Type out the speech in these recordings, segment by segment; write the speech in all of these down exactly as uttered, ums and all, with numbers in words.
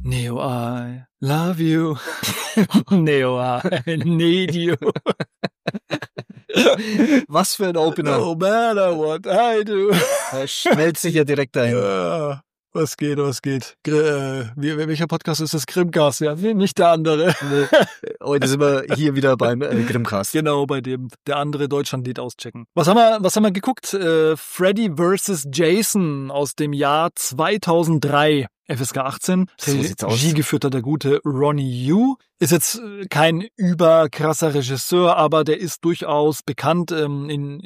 Neo, I love you. Neo, I need you. Was für ein Opener. No matter what I do. Er schmelzt sich ja direkt dahin. Ja, was geht, was geht. Gr- äh, wie, welcher Podcast ist das? Grimcast, ja, nee, nicht der andere. Heute sind wir hier wieder beim äh, Grimcast. Genau, bei dem, der andere Deutschlandlied auschecken. Was haben wir, was haben wir geguckt? Äh, Freddy versus. Jason aus dem Jahr zweitausenddrei. F S K achtzehn. So sieht's aus. Regie geführt hat der gute Ronnie Yu. Ist jetzt kein überkrasser Regisseur, aber der ist durchaus bekannt ähm,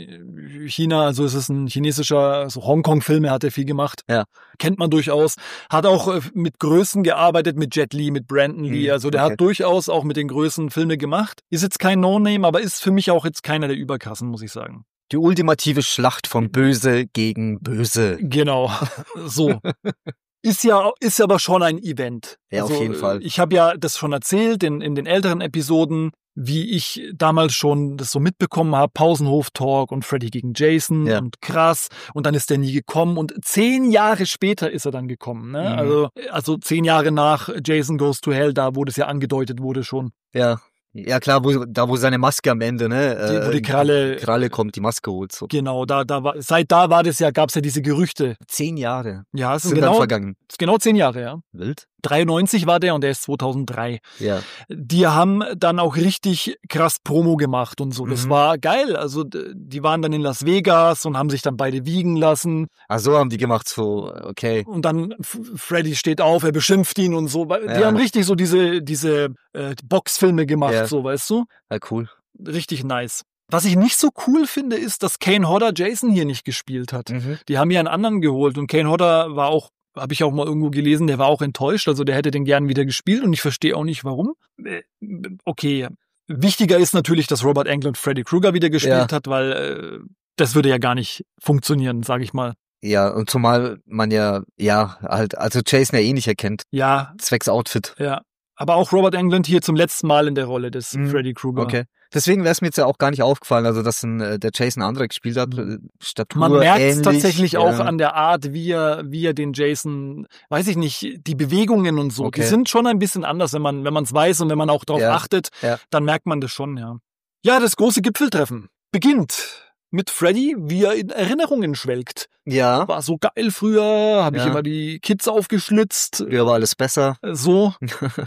in China. Also es ist ein chinesischer, also Hongkong-Filme hat er viel gemacht. Ja. Kennt man durchaus. Hat auch äh, mit Größen gearbeitet, mit Jet Li, mit Brandon Lee. Also der okay. hat durchaus auch mit den Größen Filme gemacht. Ist jetzt kein No-Name, aber ist für mich auch jetzt keiner der überkrassen, muss ich sagen. Die ultimative Schlacht von Böse gegen Böse. Genau, so. Ist ja, ist aber schon ein Event. Ja, also, auf jeden Fall. Ich habe ja das schon erzählt in, in den älteren Episoden, wie ich damals schon das so mitbekommen habe. Pausenhof-Talk und Freddy gegen Jason Ja. und krass. Und dann ist der nie gekommen. Und zehn Jahre später ist er dann gekommen. Ne? Mhm. Also, also zehn Jahre nach Jason Goes to Hell, da wo das ja angedeutet wurde schon. Ja. Ja klar, wo, da wo seine Maske am Ende, ne? Die, wo die Kralle, Kralle kommt, die Maske holt. So. Genau, da, da war, seit da war das ja, gab's ja diese Gerüchte. Zehn Jahre Ja, es ist sind genau, dann vergangen. es ist genau zehn Jahre, ja. Wild? dreiundneunzig war der und der ist zweitausenddrei. Ja. Die haben dann auch richtig krass Promo gemacht und so. Das Mhm. war geil. Also d- die waren dann in Las Vegas und haben sich dann beide wiegen lassen. Ach so haben die gemacht, so, okay. Und dann F- Freddy steht auf, er beschimpft ihn und so. Die Ja. haben richtig so diese, diese äh, Boxfilme gemacht, Ja. so, weißt du? Ja, cool. Richtig nice. Was ich nicht so cool finde, ist, dass Kane Hodder Jason hier nicht gespielt hat. Mhm. Die haben ja einen anderen geholt und Kane Hodder war auch, habe ich auch mal irgendwo gelesen, der war auch enttäuscht, also der hätte den gern wieder gespielt und ich verstehe auch nicht, warum. Äh, Okay, wichtiger ist natürlich, dass Robert Englund Freddy Krueger wieder gespielt Ja. hat, weil äh, das würde ja gar nicht funktionieren, sage ich mal. Ja, und zumal man ja, ja, halt, also Jason ja eh nicht erkennt. Ja, Zwecks Outfit. ja. Aber auch Robert Englund hier zum letzten Mal in der Rolle des Mhm. Freddy Krueger. Okay. Deswegen wäre es mir jetzt ja auch gar nicht aufgefallen, also dass ein, äh, der Jason andere gespielt hat, äh, Statur Man merkt es ähnlich, tatsächlich ja. auch an der Art, wie er, wie er den Jason, weiß ich nicht, die Bewegungen und so, Okay. die sind schon ein bisschen anders, wenn man wenn man es weiß und wenn man auch darauf Ja. achtet, Ja. dann merkt man das schon, ja. Ja, das große Gipfeltreffen beginnt mit Freddy, wie er in Erinnerungen schwelgt. Ja, War so geil früher, habe ich Ja. immer die Kids aufgeschlitzt, früher war alles besser. so.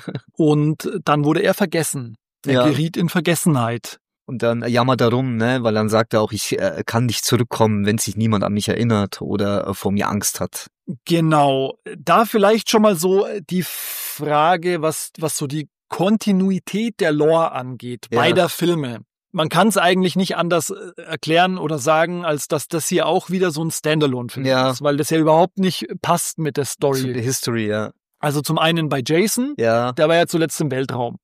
Und dann wurde er vergessen. Er Ja. geriet in Vergessenheit. Und dann jammert er rum, ne, weil dann sagt er auch, ich äh, kann nicht zurückkommen, wenn sich niemand an mich erinnert oder äh, vor mir Angst hat. Genau. Da vielleicht schon mal so die Frage, was, was so die Kontinuität der Lore angeht, Ja. beider Filme. Man kann es eigentlich nicht anders äh, erklären oder sagen, als dass das hier auch wieder so ein Standalone-Film Ja. ist, weil das ja überhaupt nicht passt mit der Zu Story. der History, ja. Also zum einen bei Jason, Ja, der war ja zuletzt im Weltraum.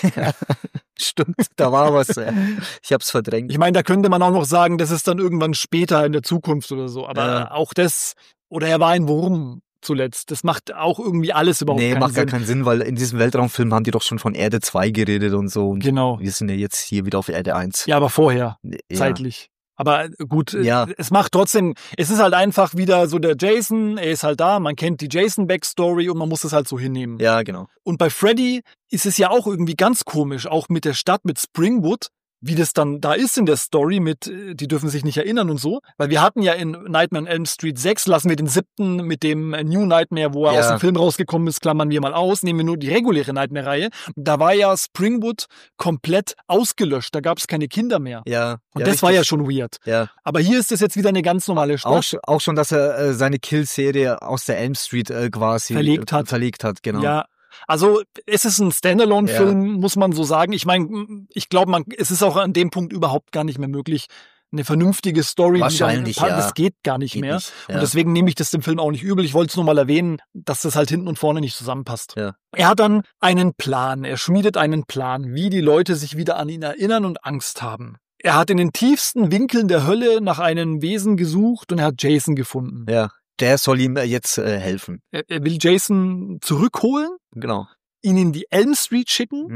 stimmt, da war was. Ja. Ich hab's verdrängt. Ich meine, da könnte man auch noch sagen, das ist dann irgendwann später in der Zukunft oder so. Aber Ja. auch das, oder er war ein Wurm zuletzt. Das macht auch irgendwie alles überhaupt Nee, keinen macht Sinn. gar keinen Sinn, weil in diesem Weltraumfilm haben die doch schon von Erde zwei geredet und so. Und Genau. wir sind ja jetzt hier wieder auf Erde eins. Ja, aber vorher, Ja. zeitlich. Aber gut, äh, Ja. es macht trotzdem, es ist halt einfach wieder so der Jason, er ist halt da, man kennt die Jason-Backstory und man muss es halt so hinnehmen. Ja, genau. Und bei Freddy ist es ja auch irgendwie ganz komisch, auch mit der Stadt, mit Springwood, wie das dann da ist in der Story mit, äh, die dürfen sich nicht erinnern und so. Weil wir hatten ja in Nightmare on Elm Street sechs, lassen wir den siebten mit dem äh, New Nightmare, wo er Ja. aus dem Film rausgekommen ist, klammern wir mal aus, nehmen wir nur die reguläre Nightmare-Reihe. Da war ja Springwood komplett ausgelöscht, da gab es keine Kinder mehr. Ja. Und ja, das war ja richtig. schon weird. Ja. Aber hier ist es jetzt wieder eine ganz normale Stadt. Auch, sch- auch schon, dass er äh, seine Kill-Serie aus der Elm Street äh, quasi Verlegt hat. Äh, verlegt hat, genau. Ja, also es ist ein Standalone-Film, muss man so sagen. Ich meine, ich glaube, man, es ist auch an dem Punkt überhaupt gar nicht mehr möglich, eine vernünftige Story. Wahrscheinlich, die dann, ja. Das geht gar nicht Geht mehr. nicht, ja. Und deswegen nehme ich das dem Film auch nicht übel. Ich wollte es nur mal erwähnen, dass das halt hinten und vorne nicht zusammenpasst. Ja. Er hat dann einen Plan. Er schmiedet einen Plan, wie die Leute sich wieder an ihn erinnern und Angst haben. Er hat in den tiefsten Winkeln der Hölle nach einem Wesen gesucht und er hat Jason gefunden. Ja. Der soll ihm äh, jetzt äh, helfen. Er, er will Jason zurückholen, Genau. ihn in die Elm Street schicken Mhm.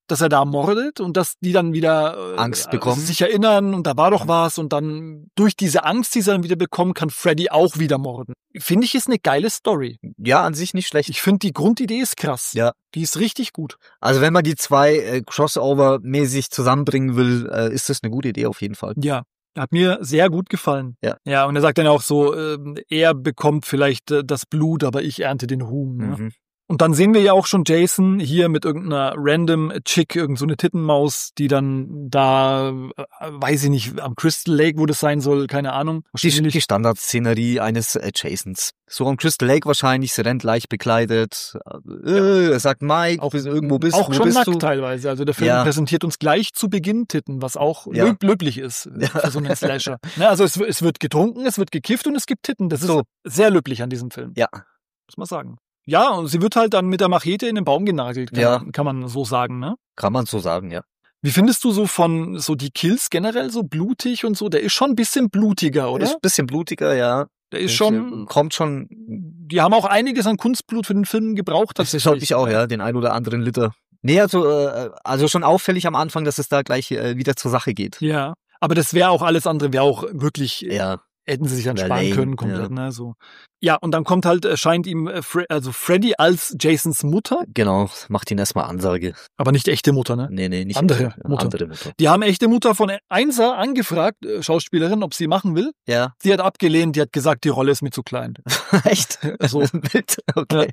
dass er da mordet und dass die dann wieder äh, Angst bekommen. sich erinnern und da war doch was und dann durch diese Angst, die sie dann wieder bekommen, kann Freddy auch wieder morden. Finde ich, ist eine geile Story. Ja, an sich nicht schlecht. Ich finde, die Grundidee ist krass. Ja. Die ist richtig gut. Also wenn man die zwei äh, Crossover-mäßig zusammenbringen will, äh, ist das eine gute Idee auf jeden Fall. Ja. Hat mir sehr gut gefallen. Ja. Ja, und er sagt dann auch so, äh, er bekommt vielleicht äh, das Blut, aber ich ernte den Ruhm. Ne? Mhm. Und dann sehen wir ja auch schon Jason hier mit irgendeiner random Chick, irgend so eine Tittenmaus, die dann da, äh, weiß ich nicht, am Crystal Lake, wo das sein soll, keine Ahnung. Die, die Standardszenerie eines äh, Jasons. So am Crystal Lake wahrscheinlich, sie rennt leicht bekleidet. Äh, er sagt, Mike, auch, bis irgendwo bist auch wo schon bist nackt du? teilweise. Also der Film Ja. präsentiert uns gleich zu Beginn Titten, was auch Ja. löb löblich ist Ja. für so einen Slasher. Ne, also es, es wird getrunken, es wird gekifft und es gibt Titten. Das ist So. sehr löblich an diesem Film. Ja. Muss man sagen. Ja, und sie wird halt dann mit der Machete in den Baum genagelt, kann, Ja. man, kann man so sagen, ne? Kann man so sagen, ja. Wie findest du so von, so die Kills generell so blutig und so? Der ist schon ein bisschen blutiger, oder? Ist ein bisschen blutiger, ja. Der ist schon, Kommt schon, die haben auch einiges an Kunstblut für den Film gebraucht. das glaube ich auch, ja, den ein oder anderen Liter. Nee, also, äh, also schon auffällig am Anfang, dass es da gleich äh, wieder zur Sache geht. Ja, aber das wäre auch alles andere, wäre auch wirklich, Ja. hätten sie sich dann Wär sparen lame, können, komplett, ja. ne, so. Ja, und dann kommt halt, erscheint ihm, äh, Fre also Freddy als Jasons Mutter, Genau, macht ihn erstmal Ansage. aber nicht echte Mutter, ne? Nee, nee, nicht Andere ja, Mutter. Andere Mutter. Die haben echte Mutter von Einser angefragt, äh, Schauspielerin, ob sie machen will. Ja. Sie hat abgelehnt, die hat gesagt, die Rolle ist mir zu klein. Echt? So. Wild, okay.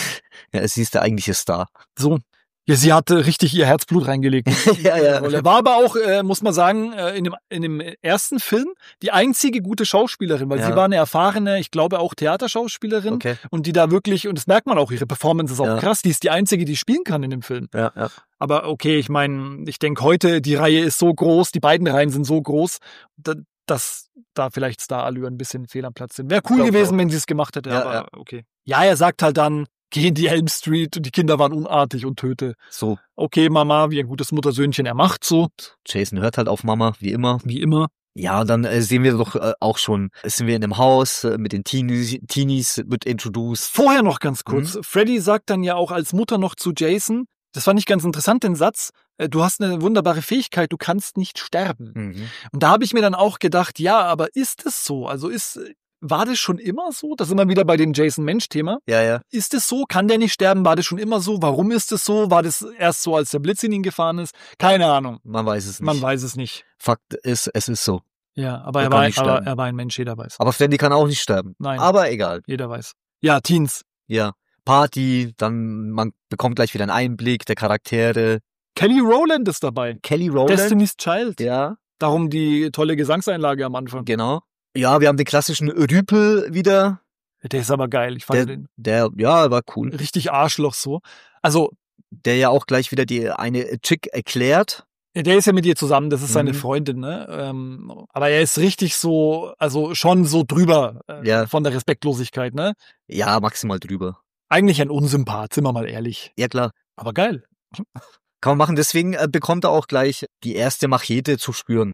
Ja, sie ist der eigentliche Star. So. Ja, sie hatte richtig ihr Herzblut reingelegt. Ja, ja. War aber auch, äh, muss man sagen, äh, in, dem, in dem ersten Film die einzige gute Schauspielerin, weil Ja. sie war eine erfahrene, ich glaube auch Theaterschauspielerin Okay. und die da wirklich, und das merkt man auch, ihre Performance ist auch Ja. krass, die ist die einzige, die spielen kann in dem Film. Ja, ja. Aber okay, ich meine, ich denke heute, die Reihe ist so groß, die beiden Reihen sind so groß, da, dass da vielleicht Star-Allure ein bisschen fehl am Platz sind. Wäre cool Glaub gewesen, auch. wenn sie es gemacht hätte, Ja, aber ja. okay. Ja, er sagt halt dann, geh in die Elm Street und die Kinder waren unartig und töte. So, Okay, Mama, wie ein gutes Muttersöhnchen, er macht so, Jason hört halt auf Mama, wie immer. wie immer. Ja, und dann äh, sehen wir doch äh, auch schon, sind wir in einem Haus äh, mit den Teenies, Teenies wird introduced. Vorher noch ganz kurz. Mhm. Freddy sagt dann ja auch als Mutter noch zu Jason, das fand ich ganz interessant, den Satz, äh, du hast eine wunderbare Fähigkeit, du kannst nicht sterben. Mhm. Und da habe ich mir dann auch gedacht, ja, aber ist es so? Also ist, war das schon immer so? Das sind wir wieder bei dem Jason-Mensch-Thema. Ja, ja. Ist es so? Kann der nicht sterben? War das schon immer so? Warum ist es so? War das erst so, als der Blitz in ihn gefahren ist? Keine Ahnung. Man weiß es nicht. Man weiß es nicht. Fakt ist, es ist so. Ja, aber, Er er kann war, nicht aber sterben. er war ein Mensch, jeder weiß. Aber Freddy kann auch nicht sterben. Nein. Aber egal. Jeder weiß. Ja, Teens. Ja. Party, dann man bekommt gleich wieder einen Einblick der Charaktere. Kelly Rowland ist dabei. Kelly Rowland. Destiny's Child. Ja, Darum die tolle Gesangseinlage am Anfang. genau. Ja, wir haben den klassischen Rüpel wieder. Der ist aber geil. Ich fand Der, den der, ja, war cool. richtig Arschloch so. Also, Der ja auch gleich wieder die eine Chick erklärt. der ist ja mit ihr zusammen, das ist seine Mhm. Freundin, ne? Ähm, aber er ist richtig so, also schon so drüber äh, Ja. von der Respektlosigkeit, ne? Ja, maximal drüber. Eigentlich ein Unsympath, sind wir mal ehrlich. Ja, klar. Aber geil. Kann man machen. Deswegen äh, bekommt er auch gleich die erste Machete zu spüren.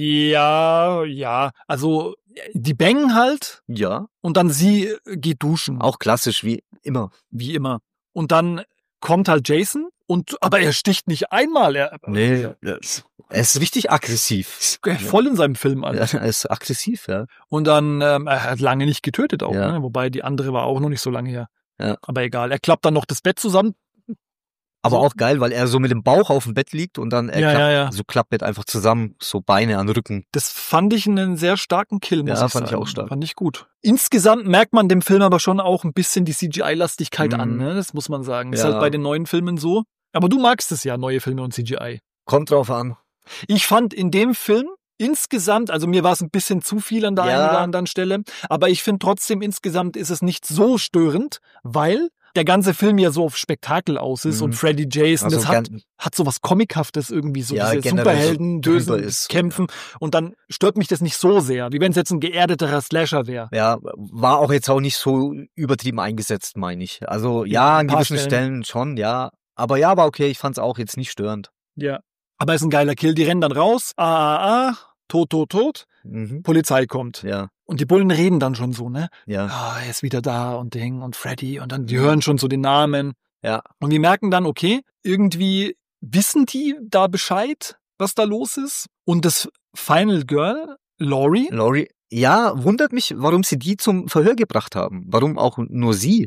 Ja, ja. Also, die bangen halt Ja. und dann sie äh, geht duschen. Auch klassisch, wie immer. Wie immer. Und dann kommt halt Jason und, aber er sticht nicht einmal. Er, Nee, er ist richtig aggressiv. er ist voll in seinem Film, Ja, Alter. er ist aggressiv, ja. Und dann, ähm, er hat lange nicht getötet auch, Ja. ne? Wobei die andere war auch noch nicht so lange her. Ja. Aber egal. Er klappt dann noch das Bett zusammen. Aber So. auch geil, weil er so mit dem Bauch auf dem Bett liegt und dann er Ja, klappt, ja, ja. so Klappbett einfach zusammen, so Beine an den Rücken. Das fand ich einen sehr starken Kill, muss Ja, ich fand ich sagen. auch stark. Fand ich gut. Insgesamt merkt man dem Film aber schon auch ein bisschen die C G I-Lastigkeit Mhm. an, ne? Das muss man sagen. Ist Ja. halt bei den neuen Filmen so. Aber du magst es ja, neue Filme und C G I. Kommt drauf an. Ich fand in dem Film insgesamt, also mir war es ein bisschen zu viel an der Ja. einen oder anderen Stelle, aber ich finde trotzdem insgesamt ist es nicht so störend, weil der ganze Film ja so auf Spektakel aus ist Mhm. und Freddy Jason, Also das hat, gern- hat so was Comichaftes irgendwie, so Ja, diese generell Superhelden, so drüber Dösen, ist. kämpfen und dann stört mich das nicht so sehr, wie wenn es jetzt ein geerdeterer Slasher wäre. Ja, war auch jetzt auch nicht so übertrieben eingesetzt, meine ich. Also ja, ein an paar gewissen Stellen. Stellen schon, ja. Aber ja, aber okay, ich fand's auch jetzt nicht störend. Ja. Aber ist ein geiler Kill, die rennen dann raus, ah, ah, ah, tot, tot, tot, Mhm. Polizei kommt. Ja, Und die Bullen reden dann schon so, ne? ja, Ah, er ist wieder da und Ding und Freddy und dann, die hören schon so den Namen. ja. Und wir merken dann, okay, irgendwie wissen die da Bescheid, was da los ist? Und das Final Girl, Laurie? Laurie, ja, wundert mich, warum sie die zum Verhör gebracht haben. Warum auch nur sie?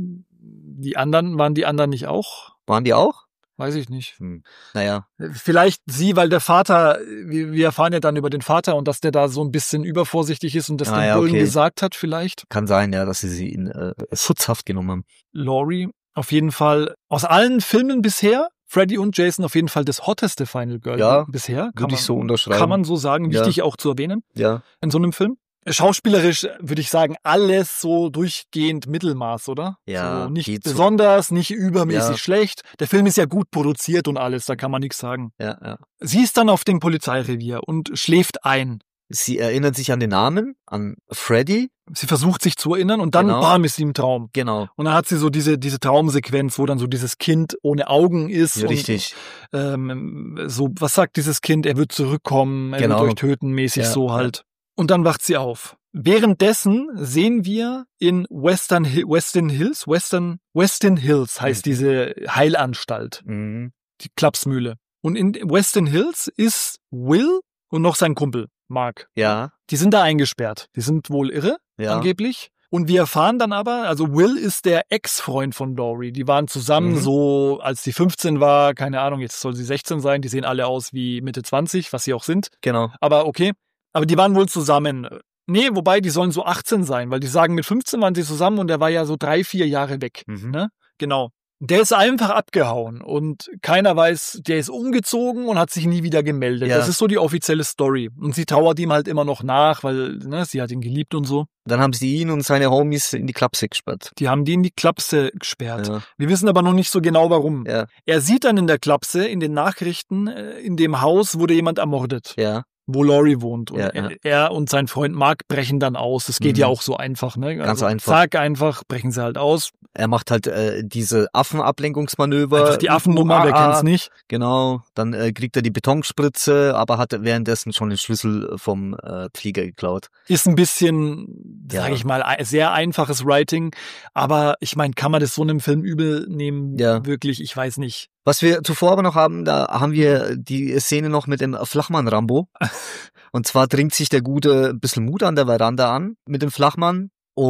Die anderen, waren die anderen nicht auch? Waren die auch? Weiß ich nicht. Hm. Naja. Vielleicht sie, weil der Vater, wir, wir erfahren ja dann über den Vater und dass der da so ein bisschen übervorsichtig ist und das Ah, den ja, Bullen okay. gesagt hat vielleicht. Kann sein, ja, dass sie sie in äh, Schutzhaft genommen haben. Laurie, auf jeden Fall, aus allen Filmen bisher, Freddy und Jason auf jeden Fall das hotteste Final Girl Ja, bisher. Kann würde ich man- so unterschreiben. Kann man so sagen, Ja. wichtig auch zu erwähnen Ja. in so einem Film. Schauspielerisch würde ich sagen, alles so durchgehend Mittelmaß, oder? Ja, So nicht geht so. besonders, nicht übermäßig Ja. schlecht. Der Film ist ja gut produziert und alles, da kann man nichts sagen. Ja, ja. Sie ist dann auf dem Polizeirevier und schläft ein. Sie erinnert sich an den Namen, an Freddy. Sie versucht sich zu erinnern und dann Genau. bam, ist sie im Traum. Genau. Und dann hat sie so diese diese Traumsequenz, wo dann so dieses Kind ohne Augen ist. Ja, und, richtig. Ähm, so, was sagt dieses Kind? Er wird zurückkommen, er Genau. wird euch töten, mäßig Ja, so ja. halt. Und dann wacht sie auf. Währenddessen sehen wir in Western, Hi- Weston Hills, Western, Weston Hills heißt Mhm. diese Heilanstalt, Mhm. die Klapsmühle. Und in Weston Hills ist Will und noch sein Kumpel, Mark. Ja, Die sind da eingesperrt. Die sind wohl irre, ja. angeblich. Und wir erfahren dann aber, also Will ist der Ex-Freund von Laurie. Die waren zusammen Mhm. so, als sie fünfzehn war, keine Ahnung, jetzt soll sie sechzehn sein. Die sehen alle aus wie Mitte zwanzig, was sie auch sind. Genau. Aber okay. Aber die waren wohl zusammen. Nee, wobei, die sollen so achtzehn sein, weil die sagen, mit fünfzehn waren sie zusammen und der war ja so drei, vier Jahre weg. Mhm. Ne? Genau. Der ist einfach abgehauen und keiner weiß, der ist umgezogen und hat sich nie wieder gemeldet. Ja. Das ist so die offizielle Story. Und sie trauert ihm halt immer noch nach, weil ne, sie hat ihn geliebt und so. Dann haben sie ihn und seine Homies in die Klapse gesperrt. Die haben die in die Klapse gesperrt. Ja. Wir wissen aber noch nicht so genau, warum. Ja. Er sieht dann in der Klapse, in den Nachrichten, äh, in dem Haus wurde jemand ermordet, Ja. wo Laurie wohnt. Und Ja, ja. Er, er und sein Freund Mark brechen dann aus. Das geht Mhm. ja auch so einfach. Ne? Ganz einfach. Zack, einfach, brechen sie halt aus. Er macht halt äh, diese Affenablenkungsmanöver. Einfach die Affennummer, wer U A A. kennt's nicht? Genau. Dann äh, kriegt er die Betonspritze, aber hat währenddessen schon den Schlüssel vom äh, Flieger geklaut. Ist ein bisschen, Ja. sage ich mal, ein- sehr einfaches Writing. Aber ich meine, kann man das so einem Film übel nehmen? Ja. Wirklich, ich weiß nicht. Was wir zuvor aber noch haben, da haben wir die Szene noch mit dem Flachmann-Rambo. Und zwar trinkt sich der Gute ein bisschen Mut an der Veranda an mit dem Flachmann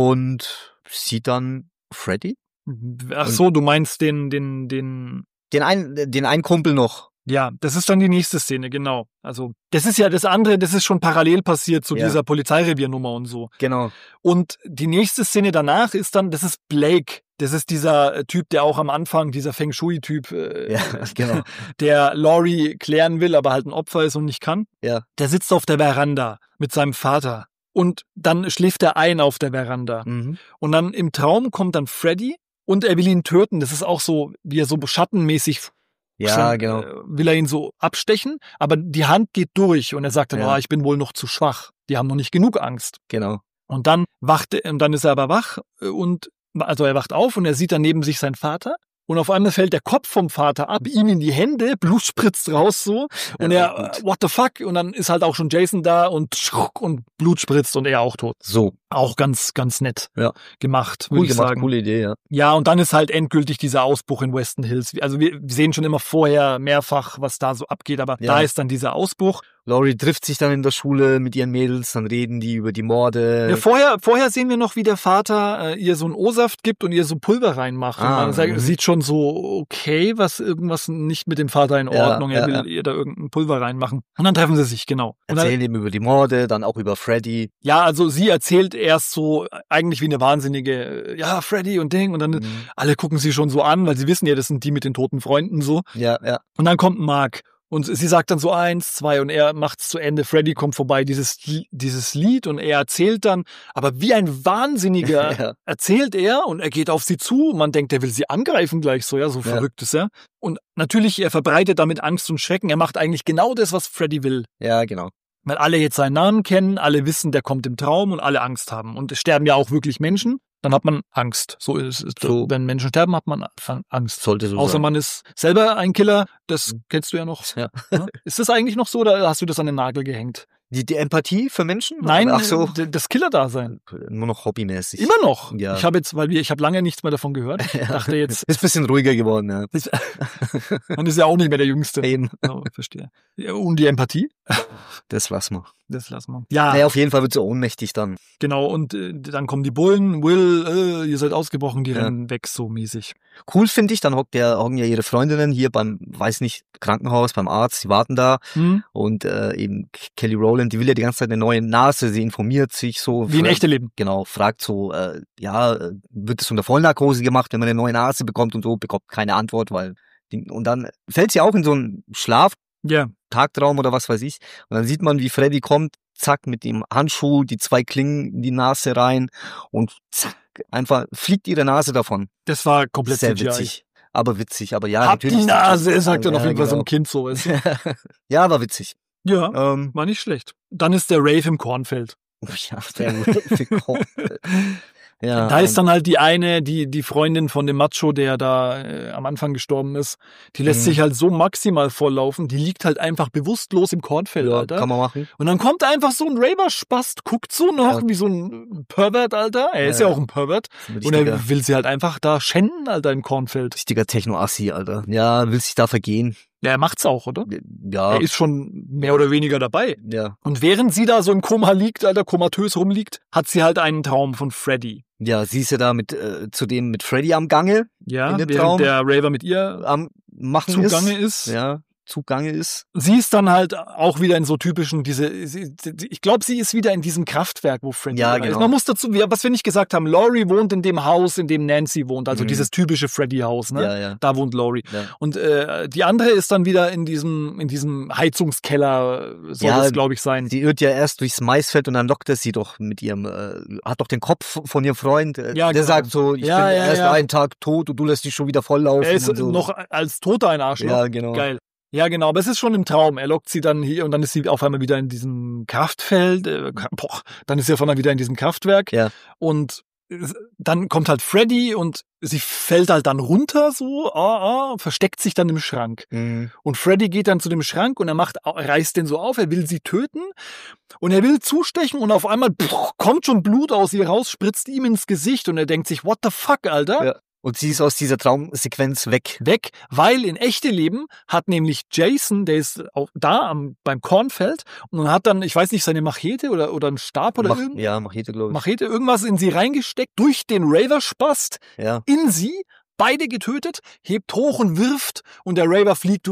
und sieht dann Freddy. Ach so, du meinst den, den, den, Den einen, den einen Kumpel noch. ja, das ist dann die nächste Szene, genau. Also, das ist ja das andere, das ist schon parallel passiert zu Ja. dieser Polizeireviernummer und so. Genau. Und die nächste Szene danach ist dann, das ist Blake. Das ist dieser äh, Typ, der auch am Anfang, dieser Feng Shui-Typ, äh, Ja, genau. der Laurie klären will, aber halt ein Opfer ist und nicht kann. Ja. Der sitzt auf der Veranda mit seinem Vater. Und dann schläft er ein auf der Veranda. Mhm. Und dann im Traum kommt dann Freddy und er will ihn töten. Das ist auch so, wie er so schattenmäßig Ja, schon, genau. äh, will er ihn so abstechen, aber die Hand geht durch und er sagt dann, Ja. oh, ich bin wohl noch zu schwach. Die haben noch nicht genug Angst. Genau. Und dann wacht er, und dann ist er aber wach äh, und also er wacht auf und er sieht dann neben sich seinen Vater. Und auf einmal fällt der Kopf vom Vater ab, ihm in die Hände, Blut spritzt raus so. Und Ja, er, gut. äh, what the fuck? Und dann ist halt auch schon Jason da und schruck und Blut spritzt und er auch tot. So. Auch ganz, ganz nett Ja. gemacht, Cool würde ich gemacht, sagen. coole Idee, ja. Ja, und dann ist halt endgültig dieser Ausbruch in Weston Hills. Also wir sehen schon immer vorher mehrfach, was da so abgeht, aber Ja. da ist dann dieser Ausbruch. Laurie trifft sich dann in der Schule mit ihren Mädels, dann reden die über die Morde. Ja, vorher, vorher sehen wir noch, wie der Vater äh, ihr so einen O-Saft gibt und ihr so Pulver reinmacht. Und Ah, man sagt, mhm. sieht schon so, okay, was irgendwas nicht mit dem Vater in Ja, Ordnung. Er ja, will ja. ihr da irgendein Pulver reinmachen. Und dann treffen sie sich, genau. Und dann, Erzählen eben über die Morde, dann auch über Freddy. ja, also sie erzählt erst so eigentlich wie eine Wahnsinnige, äh, ja, Freddy und Ding. Und dann Mhm. alle gucken sie schon so an, weil sie wissen ja, das sind die mit den toten Freunden so. Ja, ja. Und dann kommt Mark. Und sie sagt dann so eins, zwei und er macht's zu Ende. Freddy kommt vorbei, dieses, dieses Lied und er erzählt dann, aber wie ein Wahnsinniger Ja. erzählt er und er geht auf sie zu und man denkt, er will sie angreifen gleich so, ja, so Ja. verrückt ist er. Und natürlich, er verbreitet damit Angst und Schrecken. Er macht eigentlich genau das, was Freddy will. Ja, genau. Weil alle jetzt seinen Namen kennen, alle wissen, der kommt im Traum und alle Angst haben. Und es sterben ja auch wirklich Menschen. Dann hat man Angst. So ist es. So. Wenn Menschen sterben, hat man Angst. Sollte so Außer sein. man ist selber ein Killer, das kennst du ja noch. Ja. Ne? Ist das eigentlich noch so oder hast du das an den Nagel gehängt? Die, die Empathie für Menschen? Nein, Ach so. d- das Killer-Dasein. Nur noch hobbymäßig. Immer noch. Ja. Ich habe jetzt, weil wir, ich habe lange nichts mehr davon gehört. Ich dachte jetzt, Ist ein bisschen ruhiger geworden, ja. das- man ist ja auch nicht mehr der Jüngste. Eben. Oh, verstehe. Ja, und die Empathie? Das lassen wir. Das lassen wir. Ja, Naja, auf jeden Fall wird sie ohnmächtig dann. genau. Und äh, dann kommen die Bullen. Will, äh, ihr seid ausgebrochen, die Ja. rennen weg, so mäßig. Cool finde ich, dann hockt der, hocken ja ihre Freundinnen hier beim, weiß nicht, Krankenhaus, beim Arzt, die warten da Hm? und äh, eben Kelly Rowland, die will ja die ganze Zeit eine neue Nase, sie informiert sich so. Wie in fra- echte Leben. Genau, fragt so, äh, ja, äh, wird es unter Vollnarkose gemacht, wenn man eine neue Nase bekommt und so, bekommt keine Antwort, weil, die, und dann fällt sie auch in so einen Schlaf, Ja. Tagtraum oder was weiß ich. Und dann sieht man, wie Freddy kommt, zack, mit dem Handschuh, die zwei Klingen in die Nase rein und zack, einfach fliegt ihre Nase davon. Das war komplett Sehr C G I. witzig. Aber witzig, aber ja, Hab die natürlich. Nase, sagt dann ja, auf jeden Fall so ein genau. Kind so. Ist. Ja, war witzig. Ja, Ähm, war nicht schlecht. Dann ist der Rave im Kornfeld. ja, sehr gut. Ja, Da ist dann halt die eine, die die Freundin von dem Macho, der da äh, am Anfang gestorben ist, die lässt Mhm. sich halt so maximal volllaufen, die liegt halt einfach bewusstlos im Kornfeld, ja, Alter. kann man machen. Und dann kommt einfach so ein Raver-Spast, guckt so noch Ja. wie so ein Pervert, Alter. Er ist ja, Ja. auch ein Pervert. Ein Und richtiger, er will sie halt einfach da schänden, Alter, im Kornfeld. richtiger Techno-Assi, Alter. Ja, will sich da vergehen. Ja, er macht's auch, oder? Ja, Er ist schon mehr oder weniger dabei. ja. Und während sie da so im Koma liegt, Alter, komatös rumliegt, hat sie halt einen Traum von Freddy. Ja, sie ist ja da mit, äh, zudem mit Freddy am Gange, Ja, In dem während Traum. der Raver mit ihr am Machen zugange ist. ist. Ja, zugange ist. Sie ist dann halt auch wieder in so typischen, diese, sie, ich glaube, sie ist wieder in diesem Kraftwerk, wo Freddy Ja, ist. genau. Man muss dazu, wir- was wir nicht gesagt haben, Laurie wohnt in dem Haus, in dem Nancy wohnt, also Mhm. dieses typische Freddy-Haus, ne? Ja, ja. Da wohnt Laurie. ja. Und äh, die andere ist dann wieder in diesem, in diesem Heizungskeller, soll Ja, das, glaube ich, sein. Sie irrt ja erst durchs Maisfeld und dann lockt er sie doch mit ihrem, äh, hat doch den Kopf von ihrem Freund. Äh, Ja, der genau. sagt so, ich Ja, bin ja, erst ja. einen Tag tot und du lässt dich schon wieder volllaufen. Er ist und so. noch als Toter ein Arschloch. Ja, genau. Geil. Ja, genau, aber es ist schon im Traum. Er lockt sie dann hier und dann ist sie auf einmal wieder in diesem Kraftfeld. Äh, boah, dann ist sie auf einmal wieder in diesem Kraftwerk. Ja. Und dann kommt halt Freddy und sie fällt halt dann runter so, ah, ah, versteckt sich dann im Schrank. Mhm. Und Freddy geht dann zu dem Schrank und er macht, reißt den so auf, er will sie töten und er will zustechen und auf einmal pff, kommt schon Blut aus ihr raus, spritzt ihm ins Gesicht und er denkt sich, what the fuck, Alter? Ja. Und sie ist aus dieser Traumsequenz weg. Weg, weil in echte Leben hat nämlich Jason, der ist auch da am, beim Kornfeld und hat dann, ich weiß nicht, seine Machete oder, oder einen Stab oder Mach, irgend, ja, Machete, glaube ich. Machete, irgendwas in sie reingesteckt, durch den Raver-Spast Ja. in sie, beide getötet, hebt hoch und wirft und der Raver fliegt.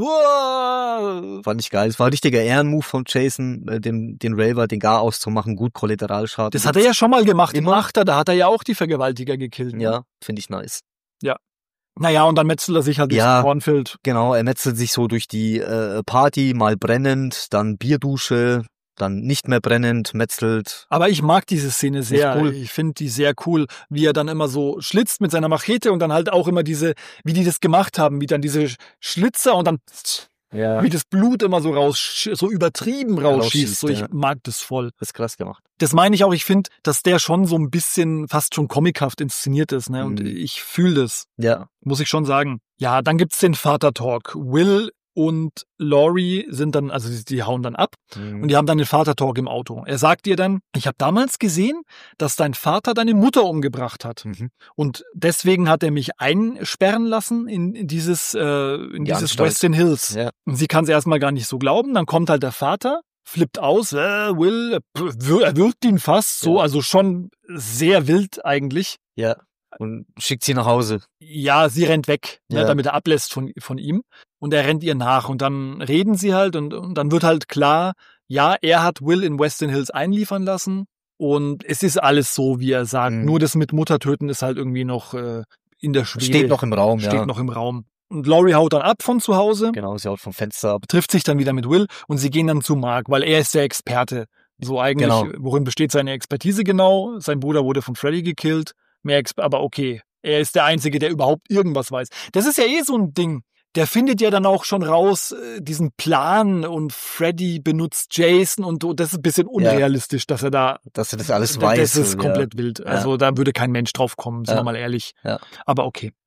Uah. Fand ich geil. Es war ein richtiger Ehrenmove von Jason, äh, dem, den Raver, den Gar auszumachen. Gut Kollateralschaden. Das hat er ja schon mal gemacht. Im Immer. Achter, da hat er ja auch die Vergewaltiger gekillt. Ne? Ja, finde ich nice. Naja, und dann metzelt er sich halt durchs Ja. Kornfeld. Genau, er metzelt sich so durch die äh, Party, mal brennend, dann Bierdusche, dann nicht mehr brennend, metzelt. Aber ich mag diese Szene sehr. cool. Ich finde die sehr cool, wie er dann immer so schlitzt mit seiner Machete und dann halt auch immer diese, wie die das gemacht haben, wie dann diese Schlitzer und dann Ja. wie das Blut immer so raus, so übertrieben rausschießt. Rausschießt, So, ich ja. mag das voll. Das ist krass gemacht. Das meine ich auch. Ich finde, dass der schon so ein bisschen fast schon comichaft inszeniert ist, ne? Und Mhm. ich fühle das. Ja. Muss ich schon sagen. Ja, dann gibt's den Vater-Talk. Will und Laurie sind dann, also die, die hauen dann ab und die haben dann den Vater-Talk im Auto. Er sagt ihr dann, ich habe damals gesehen, dass dein Vater deine Mutter umgebracht hat. Mhm. Und deswegen hat er mich einsperren lassen in, in dieses, äh, in Die dieses Anstalt. Westin Hills. Ja. Und sie kann es erstmal gar nicht so glauben. Dann kommt halt der Vater, flippt aus, äh, Will, äh, wir- er wirkt ihn fast so, Ja. also schon sehr wild eigentlich. Ja. Und schickt sie nach Hause. Ja, sie rennt weg, ne, Ja. damit er ablässt von, von ihm. Und er rennt ihr nach. Und dann reden sie halt und, und dann wird halt klar, ja, er hat Will in Westin Hills einliefern lassen. Und es ist alles so, wie er sagt. Mhm. Nur das mit Mutter töten ist halt irgendwie noch äh, in der Schwebe. Steht noch im Raum, Steht ja. noch im Raum. Und Laurie haut dann ab von zu Hause, Genau, sie haut vom Fenster ab. trifft sich dann wieder mit Will und sie gehen dann zu Mark, weil er ist der Experte. So eigentlich, Genau. worin besteht seine Expertise genau? Sein Bruder wurde von Freddy gekillt. Mehr Exper- aber okay. Er ist der Einzige, der überhaupt irgendwas weiß. Das ist ja eh so ein Ding. Der findet ja dann auch schon raus, äh, diesen Plan und Freddy benutzt Jason und so. Das ist ein bisschen unrealistisch, dass er da, Dass er das alles das weiß. ist ja. komplett wild. Also da würde kein Mensch drauf kommen, sind Ja. wir mal ehrlich. Ja. Aber okay.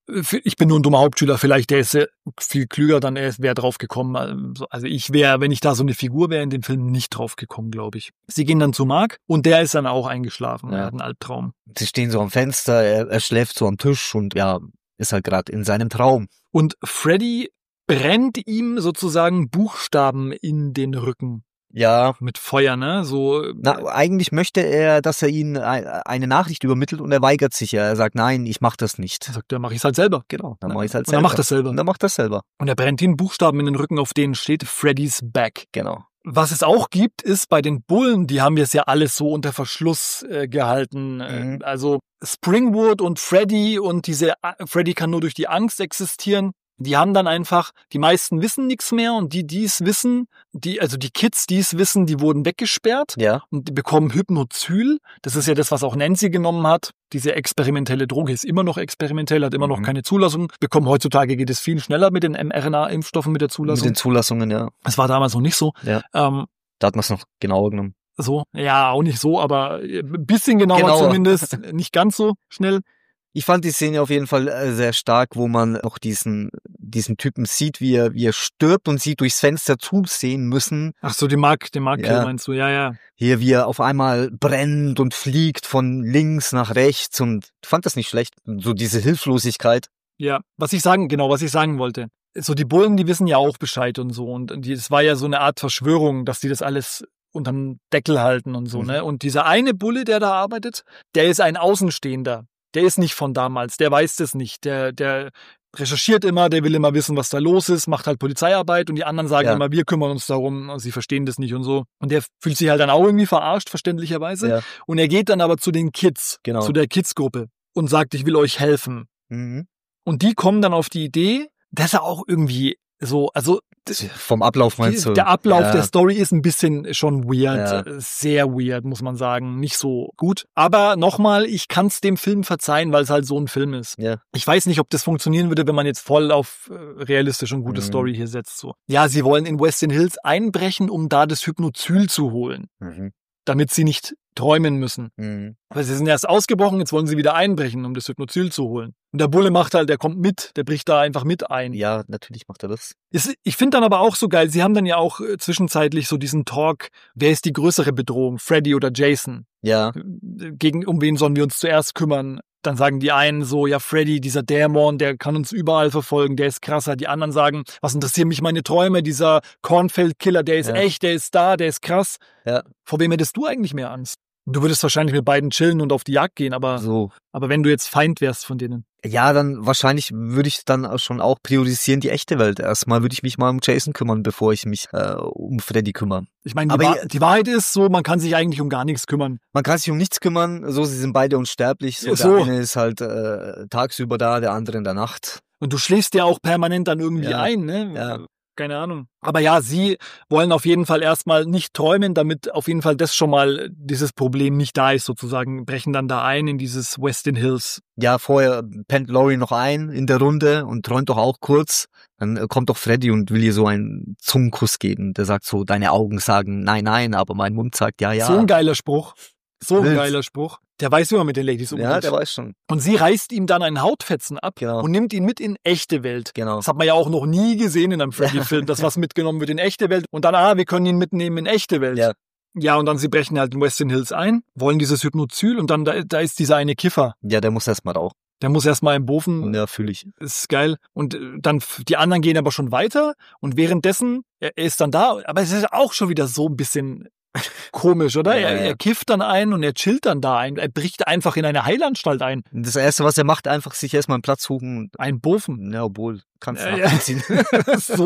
Ich bin nur ein dummer Hauptschüler, vielleicht der ist viel klüger, dann wäre drauf gekommen. Also ich wäre, wenn ich da so eine Figur wäre in dem Film, nicht drauf gekommen, glaube ich. Sie gehen dann zu Mark und der ist dann auch eingeschlafen. Ja. Er hat einen Albtraum. Sie stehen so am Fenster, er, er schläft so am Tisch und ja, ist halt gerade in seinem Traum. Und Freddy brennt ihm sozusagen Buchstaben in den Rücken. Ja. Mit Feuer, ne? So. Na, eigentlich möchte er, dass er ihnen eine Nachricht übermittelt und er weigert sich ja. Er sagt, nein, ich mach das nicht. Er sagt, dann mach ich's halt selber. Genau, dann mach ich's halt und selber. Und er macht das selber. Und er macht das selber. Und er brennt ihnen Buchstaben in den Rücken, auf denen steht Freddy's Back. Genau. Was es auch gibt, ist bei den Bullen, die haben jetzt ja alles so unter Verschluss äh, gehalten. Mhm. Also Springwood und Freddy und diese, Freddy kann nur durch die Angst existieren. Die haben dann einfach, die meisten wissen nichts mehr und die, die es wissen, die, also die Kids, die es wissen, die wurden weggesperrt. Ja. Und die bekommen Hypnozyl. Das ist ja das, was auch Nancy genommen hat. Diese experimentelle Droge ist immer noch experimentell, hat immer mhm. noch keine Zulassung. Bekommen heutzutage geht es viel schneller mit den mRNA-Impfstoffen, mit der Zulassung. Mit den Zulassungen, ja. Das war damals noch nicht so. Ja. Ähm, da hat man es noch genauer genommen. So, ja, auch nicht so, aber ein bisschen genauer, genauer. Zumindest. Nicht ganz so schnell. Ich fand die Szene auf jeden Fall sehr stark, wo man auch diesen diesen Typen sieht, wie er wie er stirbt und sie durchs Fenster zusehen müssen. Ach so, den Mark, den Mark ja. meinst du, ja, ja. Hier, wie er auf einmal brennt und fliegt von links nach rechts und ich fand das nicht schlecht, so diese Hilflosigkeit. Ja, was ich sagen, genau, was ich sagen wollte. So die Bullen, die wissen ja auch Bescheid und so und es war ja so eine Art Verschwörung, dass die das alles unterm Deckel halten und so, mhm. ne? Und dieser eine Bulle, der da arbeitet, der ist ein Außenstehender. Der ist nicht von damals, der weiß das nicht. Der, der recherchiert immer, der will immer wissen, was da los ist, macht halt Polizeiarbeit und die anderen sagen ja. immer, wir kümmern uns darum, und sie verstehen das nicht und so. Und der fühlt sich halt dann auch irgendwie verarscht, verständlicherweise. Ja. Und er geht dann aber zu den Kids, genau. zu der Kids-Gruppe und sagt, ich will euch helfen. Mhm. Und die kommen dann auf die Idee, dass er auch irgendwie so, also vom Ablauf meinst du? Der Ablauf ja. der Story ist ein bisschen schon weird, ja. sehr weird, muss man sagen, nicht so gut. Aber nochmal, ich kann es dem Film verzeihen, weil es halt so ein Film ist. Ja. Ich weiß nicht, ob das funktionieren würde, wenn man jetzt voll auf äh, realistische und gute mhm. Story hier setzt. So. Ja, sie wollen in Westin Hills einbrechen, um da das Hypnozyl zu holen. Mhm. Damit sie nicht träumen müssen. Mhm. Aber sie sind erst ausgebrochen, jetzt wollen sie wieder einbrechen, um das Hypnozyl zu holen. Und der Bulle macht halt, der kommt mit, der bricht da einfach mit ein. Ja, natürlich macht er das. Ich finde dann aber auch so geil, sie haben dann ja auch zwischenzeitlich so diesen Talk, wer ist die größere Bedrohung, Freddy oder Jason? Ja. Gegen, um wen sollen wir uns zuerst kümmern? Dann sagen die einen so, ja, Freddy, dieser Dämon, der kann uns überall verfolgen, der ist krasser. Die anderen sagen, was interessieren mich meine Träume, dieser Cornfield-Killer, der ist ja. echt, der ist da, der ist krass. Ja. Vor wem hättest du eigentlich mehr Angst? Du würdest wahrscheinlich mit beiden chillen und auf die Jagd gehen, aber, so. aber wenn du jetzt Feind wärst von denen. Ja, dann wahrscheinlich würde ich dann schon auch priorisieren die echte Welt. Erstmal würde ich mich mal um Jason kümmern, bevor ich mich äh, um Freddy kümmere. Ich meine, die, Wa- die Wahrheit ist so, man kann sich eigentlich um gar nichts kümmern. Man kann sich um nichts kümmern, so, sie sind beide unsterblich. So, ja, so. Der eine ist halt äh, tagsüber da, der andere in der Nacht. Und du schläfst ja auch permanent dann irgendwie ja. ein, ne? Ja. Keine Ahnung. Aber ja, sie wollen auf jeden Fall erstmal nicht träumen, damit auf jeden Fall das schon mal, dieses Problem nicht da ist sozusagen, brechen dann da ein in dieses Westin Hills. Ja, vorher pennt Laurie noch ein in der Runde und träumt doch auch kurz. Dann kommt doch Freddy und will ihr so einen Zungenkuss geben. Der sagt so, deine Augen sagen nein, nein, aber mein Mund sagt ja, ja. So ein geiler Spruch. So ein Wild. geiler Spruch. Der weiß, wie man mit den Ladies umgeht. Ja, der weiß schon. Und sie reißt ihm dann einen Hautfetzen ab genau. und nimmt ihn mit in echte Welt. Genau. Das hat man ja auch noch nie gesehen in einem Freddy-Film, dass was mitgenommen wird in echte Welt. Und dann, ah, wir können ihn mitnehmen in echte Welt. Ja. Ja, und dann sie brechen halt in Westin Hills ein, wollen dieses Hypnozyl und dann, da, da ist dieser eine Kiffer. Ja, der muss erst mal rauchen. Der muss erst mal im Bofen. Ja, fühle ich. Ist geil. Und dann, die anderen gehen aber schon weiter und währenddessen, er ist dann da, aber es ist auch schon wieder so ein bisschen komisch, oder? Ja, er, ja. er kifft dann ein und er chillt dann da ein. Er bricht einfach in eine Heilanstalt ein. Das Erste, was er macht, einfach sich erstmal einen Platz suchen. Ein Bofen. Ja, obwohl, kannst du ja, nachvollziehen. Ja. So.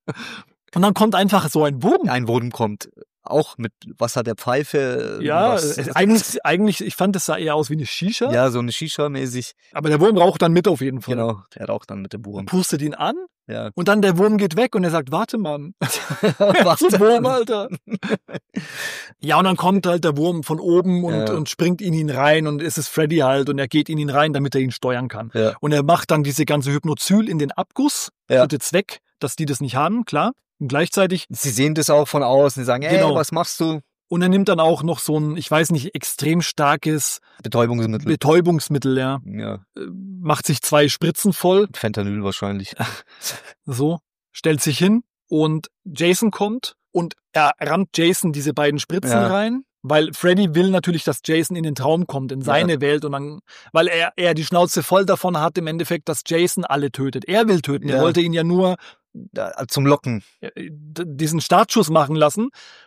Und dann kommt einfach so ein Wurm. Ein Wurm kommt. Auch mit Wasser der Pfeife. Ja, was. eigentlich, eigentlich, ich fand, es sah eher aus wie eine Shisha. Ja, so eine Shisha mäßig. Aber der Wurm raucht dann mit auf jeden Fall. Genau, der raucht dann mit dem Wurm. Pustet ihn an. Ja. Und dann der Wurm geht weg und er sagt, warte, Mann. Warte, Wurm, Alter. Ja, und dann kommt halt der Wurm von oben und, ja. und springt in ihn rein und es ist Freddy halt und er geht in ihn rein, damit er ihn steuern kann. Ja. Und er macht dann diese ganze Hypnozyl in den Abguss. Ja. Für den Zweck, dass die das nicht haben, klar. Und gleichzeitig. Sie sehen das auch von außen, sie sagen, ey, genau. was machst du? Und er nimmt dann auch noch so ein, ich weiß nicht, extrem starkes Betäubungsmittel. Betäubungsmittel, ja. Ja. Macht sich zwei Spritzen voll. Fentanyl wahrscheinlich. So, stellt sich hin und Jason kommt und er rammt Jason diese beiden Spritzen Ja. rein, weil Freddy will natürlich, dass Jason in den Traum kommt, in seine Ja. Welt und dann, weil er, er die Schnauze voll davon hat im Endeffekt, dass Jason alle tötet. Er will töten, er Ja. wollte ihn ja nur Ja, zum Locken. äh, d- diesen Startschuss machen lassen.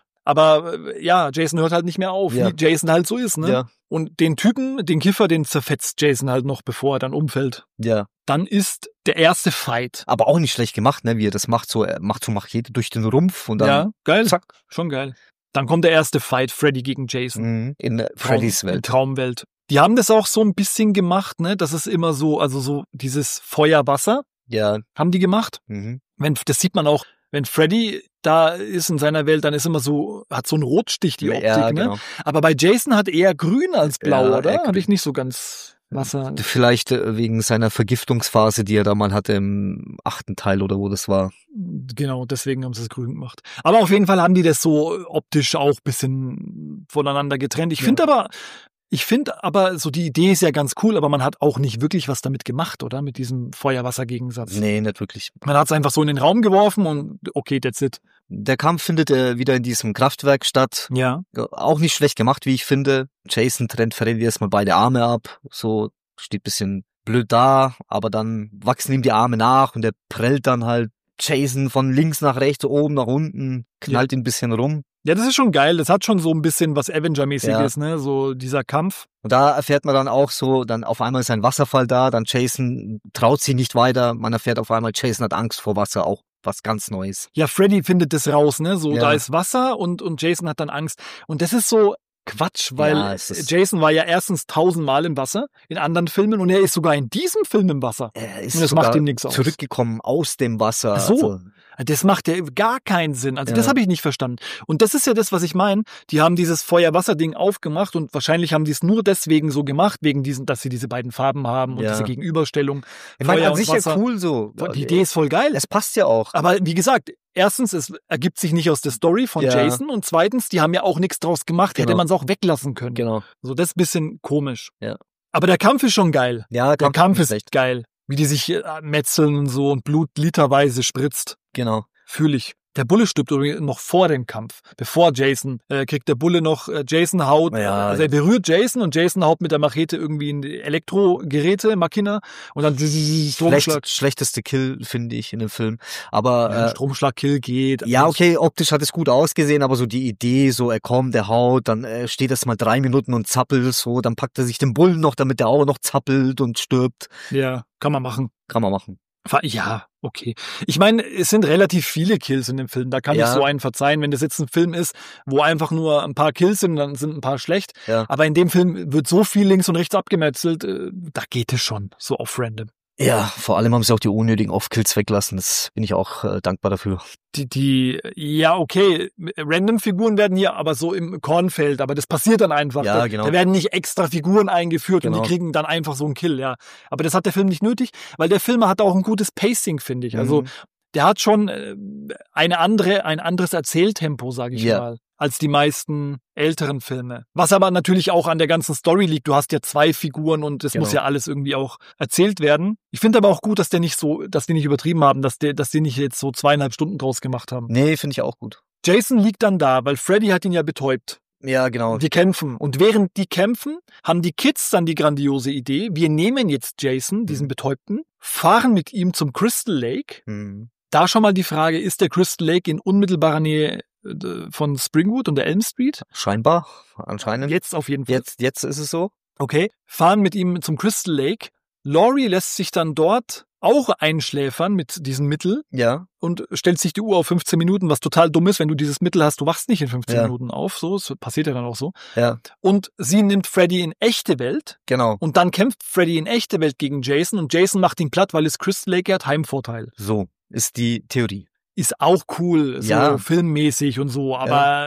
Aber äh, ja, Jason hört halt nicht mehr auf, Ja. wie Jason halt so ist, ne? Ja. Und den Typen, den Kiffer, den zerfetzt Jason halt noch, bevor er dann umfällt. Ja. Dann ist der erste Fight. Aber auch nicht schlecht gemacht, ne, wie er das macht. So, er macht so Machete durch den Rumpf und dann Ja, geil. zack. Schon geil. Dann kommt der erste Fight, Freddy gegen Jason. Mhm. In äh, Freddys Traum, in Welt. Traumwelt. Die haben das auch so ein bisschen gemacht, ne? Das ist immer so, also so dieses Feuer-Wasser Ja. haben die gemacht. Mhm. Wenn, das sieht man auch, wenn Freddy da ist in seiner Welt, dann ist immer so, hat so einen Rotstich die Optik, ja, ne? genau. Aber bei Jason hat eher grün als blau, Ja, oder? eher Habe ich nicht so ganz Wasser. Vielleicht äh, wegen seiner Vergiftungsphase, die er da mal hatte im achten Teil oder wo das war. Genau, deswegen haben sie es grün gemacht. Aber auf jeden Fall haben die das so optisch auch ein bisschen voneinander getrennt. Ich Ja. finde aber, ich finde aber, so die Idee ist ja ganz cool, aber man hat auch nicht wirklich was damit gemacht, oder? Mit diesem Feuer-Wasser-Gegensatz. Nee, nicht wirklich. Man hat es einfach so in den Raum geworfen und okay, that's it. Der Kampf findet äh, wieder in diesem Kraftwerk statt. Ja. Auch nicht schlecht gemacht, wie ich finde. Jason trennt Freddy erstmal beide Arme ab. So, steht bisschen blöd da, aber dann wachsen ihm die Arme nach und er prellt dann halt Jason von links nach rechts, oben nach unten, knallt ihn ein bisschen rum. Ja, das ist schon geil. Das hat schon so ein bisschen was Avenger-mäßiges, Ja. ne? So dieser Kampf. Und da erfährt man dann auch so, dann auf einmal ist ein Wasserfall da, dann Jason traut sich nicht weiter. Man erfährt auf einmal, Jason hat Angst vor Wasser, auch was ganz Neues. Ja, Freddy findet das raus, ne? So, Ja. da ist Wasser und, und Jason hat dann Angst. Und das ist so Quatsch, weil Ja, es ist- Jason war ja erstens tausendmal im Wasser in anderen Filmen und er ist sogar in diesem Film im Wasser. Er ist Und das sogar macht ihm nichts aus. zurückgekommen aus dem Wasser. Ach so. Also, Das macht ja gar keinen Sinn. Also Ja. das habe ich nicht verstanden. Und das ist ja das, was ich meine. Die haben dieses Feuer-Wasser-Ding aufgemacht und wahrscheinlich haben die es nur deswegen so gemacht, wegen diesen, dass sie diese beiden Farben haben und Ja. diese Gegenüberstellung. ich meine, Feuer an und sich ja Wasser. cool so. Die Idee ist voll geil. Es passt ja auch. Aber wie gesagt, erstens, es ergibt sich nicht aus der Story von Ja. Jason und zweitens, die haben ja auch nichts draus gemacht. Hätte Genau. man es auch weglassen können. Genau. So, das ist ein bisschen komisch. Ja. Aber der Kampf ist schon geil. Ja, Der Kampf ist echt. geil. Wie die sich äh, metzeln und so und Blut literweise spritzt. Genau. Fühle ich. Der Bulle stirbt übrigens noch vor dem Kampf. Bevor Jason, äh, kriegt der Bulle noch, äh, Jason haut, Ja. also er berührt Jason und Jason haut mit der Machete irgendwie in die Elektrogeräte, Makina und dann Stromschlag. Schlecht, schlechteste Kill, finde ich, in dem Film. Aber Ja, äh, Stromschlag-Kill geht. ja, okay, optisch hat es gut ausgesehen, aber so die Idee, so er kommt, der haut, dann äh, steht das mal drei Minuten und zappelt, so, dann packt er sich den Bullen noch, damit der auch noch zappelt und stirbt. Ja, kann man machen. Kann man machen. Ja, okay. Ich meine, es sind relativ viele Kills in dem Film. Da kann Ja. ich so einen verzeihen, wenn das jetzt ein Film ist, wo einfach nur ein paar Kills sind, dann sind ein paar schlecht. Ja. Aber in dem Film wird so viel links und rechts abgemetzelt, äh, da geht es schon, so auf random. Ja, vor allem haben sie auch die unnötigen Off-Kills weglassen. Das bin ich auch äh, dankbar dafür. Die, die, ja, okay, Random-Figuren werden hier aber so im Kornfeld, aber das passiert dann einfach. Ja, da, genau. da werden nicht extra Figuren eingeführt und Genau. die kriegen dann einfach so einen Kill, ja. Aber das hat der Film nicht nötig, weil der Film hat auch ein gutes Pacing, finde ich. Also, Mhm. der hat schon äh, eine andere, ein anderes Erzähltempo, sage ich Ja. mal, als die meisten älteren Filme. Was aber natürlich auch an der ganzen Story liegt. Du hast ja zwei Figuren und es Genau. muss ja alles irgendwie auch erzählt werden. Ich finde aber auch gut, dass der nicht so, dass die nicht übertrieben haben, dass der, dass die nicht jetzt so zweieinhalb Stunden draus gemacht haben. Nee, finde ich auch gut. Jason liegt dann da, weil Freddy hat ihn ja betäubt. Ja, genau. Die kämpfen. Und während die kämpfen, haben die Kids dann die grandiose Idee, wir nehmen jetzt Jason, diesen Mhm. Betäubten, fahren mit ihm zum Crystal Lake. Hm. Da schon mal die Frage, ist der Crystal Lake in unmittelbarer Nähe äh, von Springwood und der Elm Street? Scheinbar, anscheinend. Jetzt auf jeden Fall. Jetzt, jetzt ist es so. Okay. Fahren mit ihm zum Crystal Lake. Laurie lässt sich dann dort auch einschläfern mit diesem Mittel Ja. und stellt sich die Uhr auf fünfzehn Minuten, was total dumm ist, wenn du dieses Mittel hast, du wachst nicht in fünfzehn Ja. Minuten auf, so, das passiert ja dann auch so. Ja, Und sie nimmt Freddy in echte Welt genau. und dann kämpft Freddy in echte Welt gegen Jason und Jason macht ihn platt, weil es Crystal Lake hat Heimvorteil. So ist die Theorie. Ist auch cool, so Ja. filmmäßig und so, aber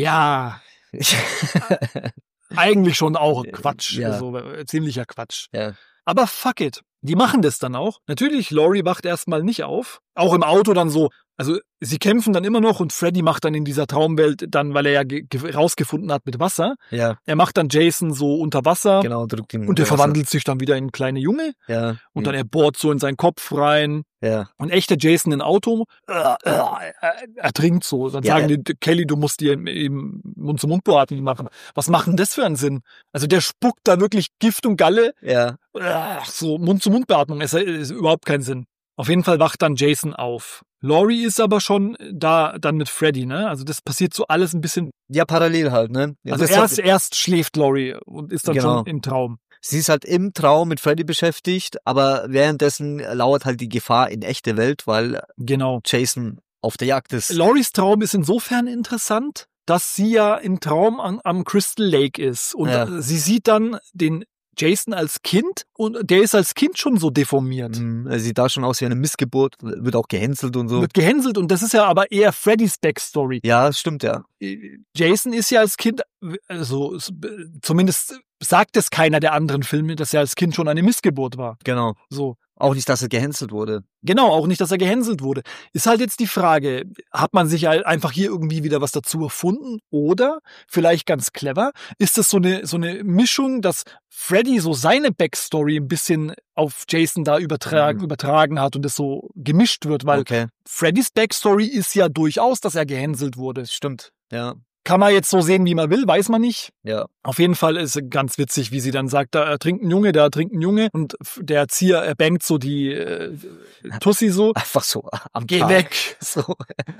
ja, eigentlich schon auch Quatsch, Ja. so äh, ziemlicher Quatsch. Ja. Aber fuck it. Die machen das dann auch. Natürlich, Laurie wacht erstmal nicht auf. Auch im Auto dann so, also sie kämpfen dann immer noch und Freddy macht dann in dieser Traumwelt dann, weil er ja ge- ge- rausgefunden hat mit Wasser, Ja, er macht dann Jason so unter Wasser genau, drückt ihn. und der unter Wasser. verwandelt sich dann wieder in einen kleinen Junge Ja. und dann er bohrt so in seinen Kopf rein Ja. und echter Jason in Auto äh, äh, ertrinkt so. Dann Ja, sagen die, Kelly, du musst dir im Mund-zu-Mund-Beatmung machen. Was macht denn das für einen Sinn? Also der spuckt da wirklich Gift und Galle. Ja. Ach, so Mund-zu-Mund-Beatmung, es ist überhaupt keinen Sinn. Auf jeden Fall wacht dann Jason auf. Laurie ist aber schon da dann mit Freddy, ne? Also das passiert so alles ein bisschen. Ja, parallel halt, ne? Ja, Also das ist erst, halt, erst schläft Laurie und ist dann Genau. schon im Traum. sie ist halt im Traum mit Freddy beschäftigt, aber währenddessen lauert halt die Gefahr in echte Welt, weil Genau. Jason auf der Jagd ist. Lauries Traum ist insofern interessant, dass sie ja im Traum an, am Crystal Lake ist. Und Ja. sie sieht dann den Jason als Kind und der ist als Kind schon so deformiert. Mhm, er sieht da schon aus wie eine Missgeburt, wird auch gehänselt und so. Wird gehänselt und das ist ja aber eher Freddys Backstory. Ja, das stimmt, ja. Jason ist ja als Kind, also zumindest sagt es keiner der anderen Filme, dass er als Kind schon eine Missgeburt war. Genau. So. Auch nicht, dass er gehänselt wurde. Genau, auch nicht, dass er gehänselt wurde. Ist halt jetzt die Frage, hat man sich halt einfach hier irgendwie wieder was dazu erfunden? Oder, vielleicht ganz clever, ist das so eine, so eine Mischung, dass Freddy so seine Backstory ein bisschen auf Jason da übertragen, Mhm. übertragen hat und es so gemischt wird, weil Okay, Freddys Backstory ist ja durchaus, dass er gehänselt wurde. das stimmt. Ja, Kann man jetzt so sehen, wie man will, weiß man nicht. ja. Auf jeden Fall ist ganz witzig, wie sie dann sagt, da ertrinkt ein Junge, da ertrinkt ein Junge und der Erzieher, er bangt so die äh, Tussi so. Einfach so am Geh Tag. weg. So.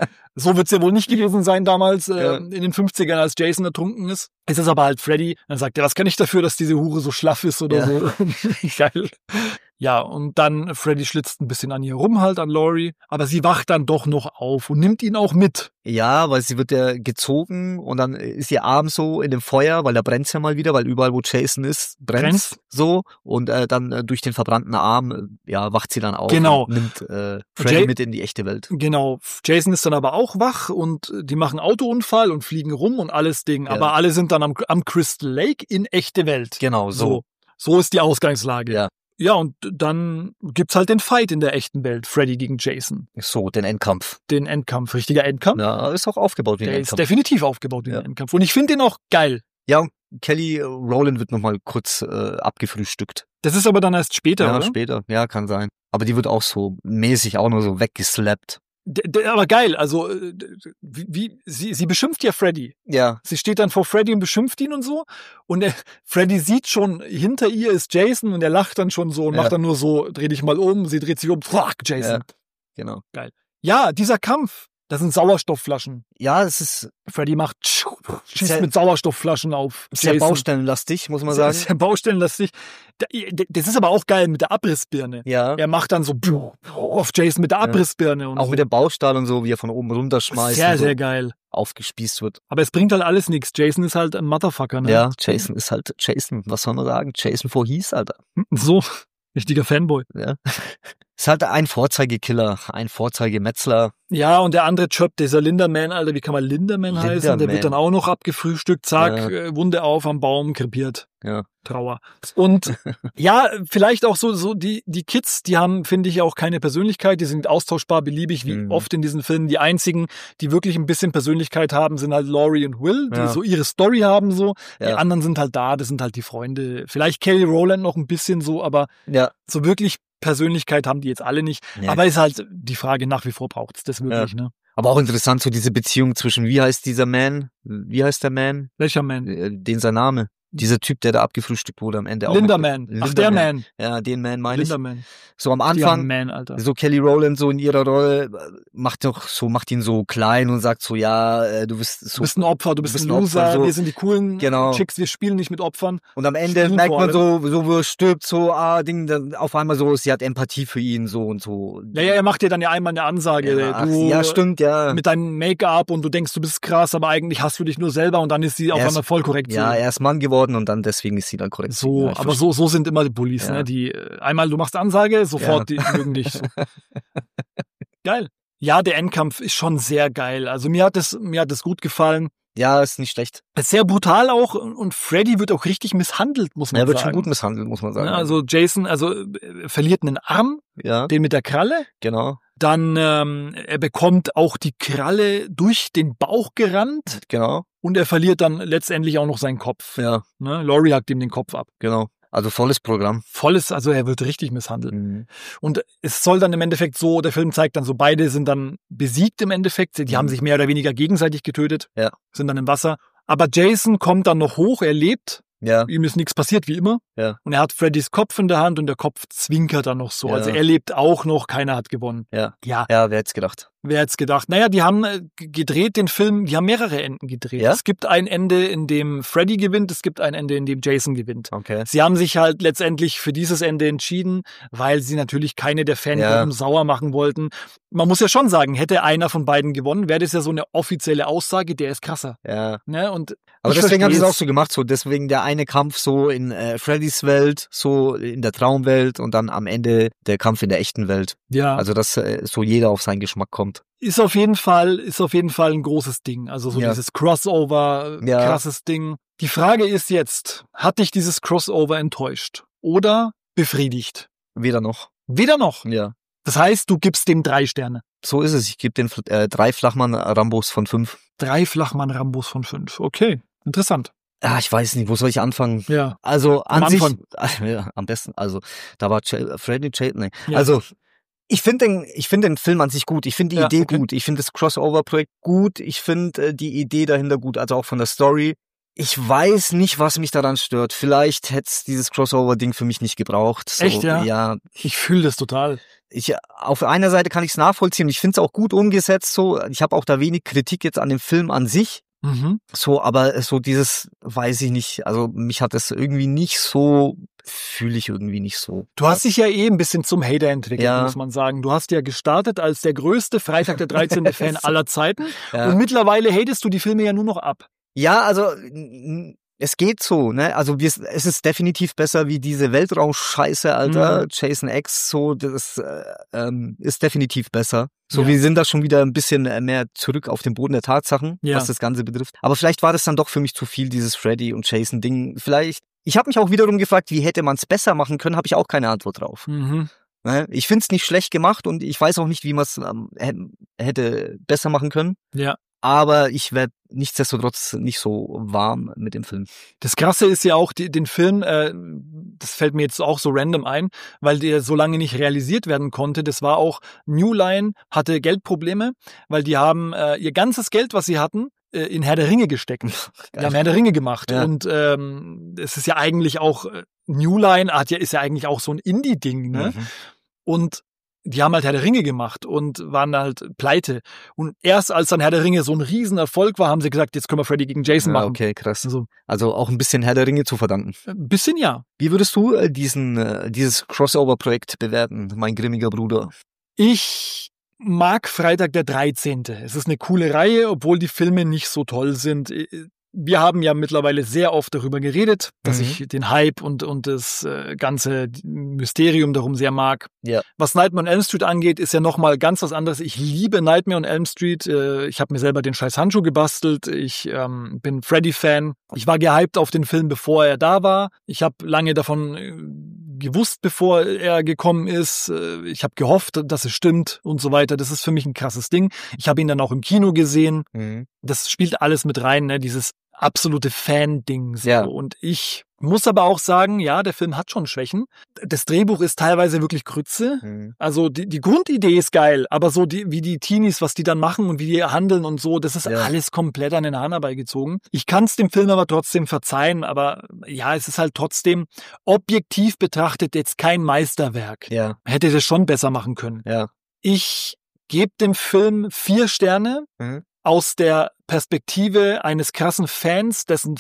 So wird's ja wohl nicht gewesen sein damals, äh, Ja. in den fünfzigern, als Jason ertrunken ist. Es ist aber halt Freddy. Dann sagt er, was kann ich dafür, dass diese Hure so schlaff ist oder Ja. so. Geil. Ja, und dann Freddy schlitzt ein bisschen an ihr rum halt, an Laurie. Aber sie wacht dann doch noch auf und nimmt ihn auch mit. Ja, weil sie wird ja gezogen und dann ist ihr Arm so in dem Feuer, weil da brennt's ja mal wieder, weil überall, wo Jason ist, brennt's Brennt's. so. Und äh, dann äh, durch den verbrannten Arm, äh, ja, wacht sie dann auf Genau. und nimmt äh, Freddy Jay- mit in die echte Welt. Genau. Jason ist dann aber auch wach und die machen Autounfall und fliegen rum und alles Ding. Ja. Aber alle sind dann am, am Crystal Lake in echte Welt. Genau, so. So. So ist die Ausgangslage. Ja. Ja, und dann gibt's halt den Fight in der echten Welt. Freddy gegen Jason. So, den Endkampf. Den Endkampf. Richtiger Endkampf. Ja, ist auch aufgebaut wie ein Der ist Endkampf. definitiv aufgebaut wie Ja. ein Endkampf. Und ich finde den auch geil. Ja, und Kelly Rowland wird nochmal kurz äh, abgefrühstückt. Das ist aber dann erst später, Ja, oder? später. Ja, kann sein. Aber die wird auch so mäßig auch nur so weggeslappt. D d- aber geil. Also, äh, d- wie, wie sie, sie beschimpft ja Freddy. Ja, Sie steht dann vor Freddy und beschimpft ihn und so. Und er, Freddy sieht schon, hinter ihr ist Jason und er lacht dann schon so und Ja. macht dann nur so, dreh dich mal um. Sie dreht sich um. Fuck, Jason. genau. Ja, dieser Kampf. Das sind Sauerstoffflaschen. Ja, es ist Freddy macht, schießt Sehr- mit Sauerstoffflaschen auf sehr Jason. baustellenlastig, muss man Sehr, sagen. sehr baustellenlastig. Da- Das ist aber auch geil mit der Abrissbirne. Ja, Er macht dann so auf Jason mit der Ja. Abrissbirne und auch so. mit dem Baustahl und so, wie er von oben runterschmeißt Sehr, und so sehr geil. aufgespießt wird. Aber es bringt halt alles nichts. Jason ist halt ein Motherfucker, ne? Ja, Jason ist halt Jason, was soll man sagen? Jason Voorhees, Alter. So, richtiger Fanboy. Ja. Ist halt ein Vorzeigekiller, ein Vorzeigemetzler. Ja, und der andere Job, dieser Linderman, Alter, wie kann man Linderman, heißen? Der Linderman. wird dann auch noch abgefrühstückt, zack, Ja. äh, Wunde auf am Baum, krepiert. Ja. Trauer. Und ja, vielleicht auch so, so die, die Kids, die haben, finde ich, auch keine Persönlichkeit, die sind austauschbar, beliebig, wie Mhm. oft in diesen Filmen. Die einzigen, die wirklich ein bisschen Persönlichkeit haben, sind halt Laurie und Will, die Ja. so ihre Story haben, so. Die Ja. anderen sind halt da, das sind halt die Freunde. Vielleicht Kelly Rowland noch ein bisschen so, aber Ja. so wirklich Persönlichkeit haben die jetzt alle nicht. Nee. Aber ist halt die Frage, nach wie vor braucht's das wirklich, ne? Aber auch interessant, so diese Beziehung zwischen, wie heißt dieser Man? Wie heißt der Man? Welcher Man? Äh, Den sein Name. Dieser Typ, der da abgefrühstückt wurde am Ende. auch Linderman. noch- Ach, der Linderman. Man. Ja, den Man meine ich. Linderman. So am Die haben Anfang, Man, Alter. so Kelly Rowland so in ihrer Rolle, äh, macht doch so, macht ihn so klein und sagt so, ja, äh, du bist Du so. bist ein Opfer, du bist, du bist ein ein Loser, Opfer, so. wir sind die coolen Genau. Chicks, wir spielen nicht mit Opfern. Und am Ende Spielen merkt vor man so, so wo er stirbt, so, ah, Ding, dann auf einmal so, sie hat Empathie für ihn, so und so. Ja, ja, er macht dir dann ja einmal eine Ansage. Ja, ach, du, ja, stimmt, ja. Mit deinem Make-up und du denkst, du bist krass, aber eigentlich hast du dich nur selber und dann ist sie auf Er ist- einmal voll korrekt. Ja, so. er ist Mann geworden und dann deswegen ist sie dann korrekt. So, Ja, ich aber so, so sind immer die Bullies, Ja. ne? Die, äh, einmal du machst Ansage, sofort, Ja. die mögen dich. So. Geil. Ja, der Endkampf ist schon sehr geil. Also mir hat es, mir hat es gut gefallen. Ja, ist nicht schlecht. Ist sehr brutal auch und Freddy wird auch richtig misshandelt, muss man Er wird sagen. schon gut misshandelt, muss man sagen. Ja, also Jason, also äh, verliert einen Arm, ja, den mit der Kralle. genau. Dann, ähm, er bekommt auch die Kralle durch den Bauch gerannt. Genau. Und er verliert dann letztendlich auch noch seinen Kopf. Ja. Ne? Laurie hackt ihm den Kopf ab. Genau. Also volles Programm. Volles, also er wird richtig misshandelt. Mhm. Und es soll dann im Endeffekt so, der Film zeigt dann so, beide sind dann besiegt im Endeffekt. Die mhm. haben sich mehr oder weniger gegenseitig getötet. Ja. Sind dann im Wasser. Aber Jason kommt dann noch hoch, er lebt. Ja. Ihm ist nichts passiert, wie immer. Ja. Und er hat Freddys Kopf in der Hand und der Kopf zwinkert dann noch so. Ja. Also er lebt auch noch, keiner hat gewonnen. Ja. Ja. Ja, wer hätte es gedacht? Wer hätte es gedacht? Naja, die haben gedreht den Film, die haben mehrere Enden gedreht. Ja? Es gibt ein Ende, in dem Freddy gewinnt, es gibt ein Ende, in dem Jason gewinnt. Okay. Sie haben sich halt letztendlich für dieses Ende entschieden, weil sie natürlich keine der Fangruppen Ja. sauer machen wollten. Man muss ja schon sagen, hätte einer von beiden gewonnen, wäre das ja so eine offizielle Aussage, der ist krasser. Ja. Ne? Und Aber ich deswegen haben sie es versteh's. auch so gemacht, so deswegen der eine Kampf so in äh, Freddys Welt, so in der Traumwelt und dann am Ende der Kampf in der echten Welt. Ja. Also dass äh, so jeder auf seinen Geschmack kommt. Ist auf jeden Fall, ist auf jeden Fall ein großes Ding. Also so Ja. dieses Crossover, Ja. krasses Ding. Die Frage ist jetzt, hat dich dieses Crossover enttäuscht oder befriedigt? Weder noch. Weder noch. Ja. Das heißt, du gibst dem drei Sterne. So ist es. Ich gebe den äh, drei Flachmann-Rambos von fünf. Drei Flachmann-Rambos von fünf. Okay, interessant. Ah, ich weiß nicht, wo soll ich anfangen? Ja. Also an Am sich, Anfang. ja, am besten, also da war Ch- Freddy Ch- nee. Ja. Also ich finde den, ich finde den Film an sich gut. Ich finde die Ja, Idee okay. gut. Ich finde das Crossover-Projekt gut. Ich finde äh, die Idee dahinter gut, also auch von der Story. Ich weiß nicht, was mich daran stört. Vielleicht hätte es dieses Crossover-Ding für mich nicht gebraucht. So, Echt, ja? Ja. Ich fühle das total. Ich, auf einer Seite kann ich es nachvollziehen. Ich finde es auch gut umgesetzt. So, ich habe auch da wenig Kritik jetzt an dem Film an sich. Mhm. So, aber so dieses, weiß ich nicht, also mich hat das irgendwie nicht so, fühle ich irgendwie nicht so. Du hast dich ja eh ein bisschen zum Hater entwickelt, Ja. muss man sagen. Du hast ja gestartet als der größte Freitag der dreizehnte Fan aller Zeiten. Ja. Und mittlerweile hatest du die Filme ja nur noch ab. Ja, also n- es geht so, ne? Also wir, es ist definitiv besser wie diese Weltraum-Scheiße, Alter. Mhm. Jason X, so, das äh, ähm, ist definitiv besser. So, Ja. wir sind da schon wieder ein bisschen äh, mehr zurück auf den Boden der Tatsachen, Ja. was das Ganze betrifft. Aber vielleicht war das dann doch für mich zu viel, dieses Freddy und Jason-Ding. Vielleicht, ich habe mich auch wiederum gefragt, wie hätte man es besser machen können, habe ich auch keine Antwort drauf. Mhm. Ne? Ich find's nicht schlecht gemacht und ich weiß auch nicht, wie man es ähm, hätte- hätte besser machen können. Ja. Aber ich werde nichtsdestotrotz nicht so warm mit dem Film. Das Krasse ist ja auch, die, den Film, äh, das fällt mir jetzt auch so random ein, weil der so lange nicht realisiert werden konnte. Das war auch, New Line hatte Geldprobleme, weil die haben äh, ihr ganzes Geld, was sie hatten, äh, in Herr der Ringe gesteckt. Die haben Herr der Ringe gemacht. Ja. Und ähm, es ist ja eigentlich auch, äh, New Line hat ja, ist ja eigentlich auch so ein Indie-Ding, ne? Mhm. Und die haben halt Herr der Ringe gemacht und waren halt pleite. Und erst als dann Herr der Ringe so ein Riesenerfolg war, haben sie gesagt, jetzt können wir Freddy gegen Jason Ja, machen. okay, krass. Also Also auch ein bisschen Herr der Ringe zu verdanken. ein bisschen ja. Wie würdest du äh, diesen äh, dieses Crossover-Projekt bewerten, mein grimmiger Bruder? Ich mag Freitag der dreizehnte. Es ist eine coole Reihe, obwohl die Filme nicht so toll sind. Wir haben ja mittlerweile sehr oft darüber geredet, dass Mhm. ich den Hype und, und das äh, ganze Mysterium darum sehr mag. Ja. Was Nightmare on Elm Street angeht, ist ja nochmal ganz was anderes. Ich liebe Nightmare on Elm Street. Äh, ich habe mir selber den scheiß Handschuh gebastelt. Ich ähm, bin Freddy-Fan. Ich war gehypt auf den Film, bevor er da war. Ich habe lange davon äh, gewusst, bevor er gekommen ist. Äh, ich habe gehofft, dass es stimmt und so weiter. Das ist für mich ein krasses Ding. Ich habe ihn dann auch im Kino gesehen. Mhm. Das spielt alles mit rein, ne? Dieses absolute Fan-Ding. So. Ja. Und ich muss aber auch sagen, ja, der Film hat schon Schwächen. Das Drehbuch ist teilweise wirklich Grütze. Mhm. Also die, die Grundidee ist geil, aber so die, wie die Teenies, was die dann machen und wie die handeln und so, das ist Ja. alles komplett an den Haaren herbeigezogen. Ich kann es dem Film aber trotzdem verzeihen, aber ja, es ist halt trotzdem objektiv betrachtet jetzt kein Meisterwerk. Ja, Hätte das schon besser machen können. ja. Ich gebe dem Film vier Sterne Mhm. aus der Perspektive eines krassen Fans, dessen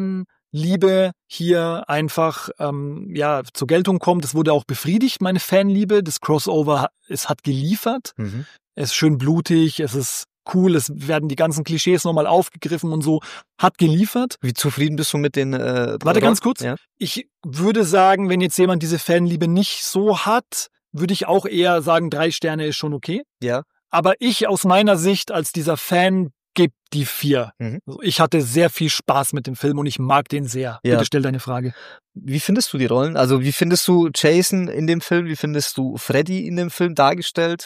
Fanliebe hier einfach ähm, ja zur Geltung kommt. Es wurde auch befriedigt, meine Fanliebe. Das Crossover, ha- es hat geliefert. Mhm. Es ist schön blutig, es ist cool, es werden die ganzen Klischees nochmal aufgegriffen und so. Hat geliefert. Wie zufrieden bist du mit den äh, Warte ganz kurz. Ja. Ich würde sagen, wenn jetzt jemand diese Fanliebe nicht so hat, würde ich auch eher sagen, drei Sterne ist schon okay. Ja. Aber ich aus meiner Sicht als dieser Fan gebe die vier. Mhm. Also ich hatte sehr viel Spaß mit dem Film und ich mag den sehr. Ja. Bitte stell deine Frage. Wie findest du die Rollen? Also wie findest du Jason in dem Film? Wie findest du Freddy in dem Film dargestellt?